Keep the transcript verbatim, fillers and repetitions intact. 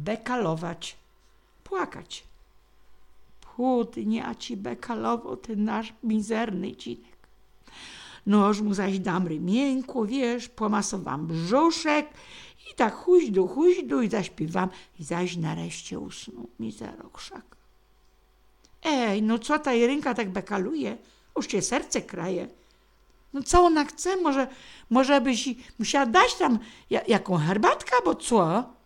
bekalować, płakać. Chudnie, a ci bekalował ten nasz mizerny dzinek. Noż mu zaś dam rymienku, wiesz, pomasowam brzuszek i tak huźdu, huźdu i zaśpiewam i zaś nareszcie usnął mizerokszak. Ej, no co ta Jerynka tak bekaluje? Już cię serce kraje. No co ona chce? Może, może byś musiała dać tam jaką herbatkę, bo co?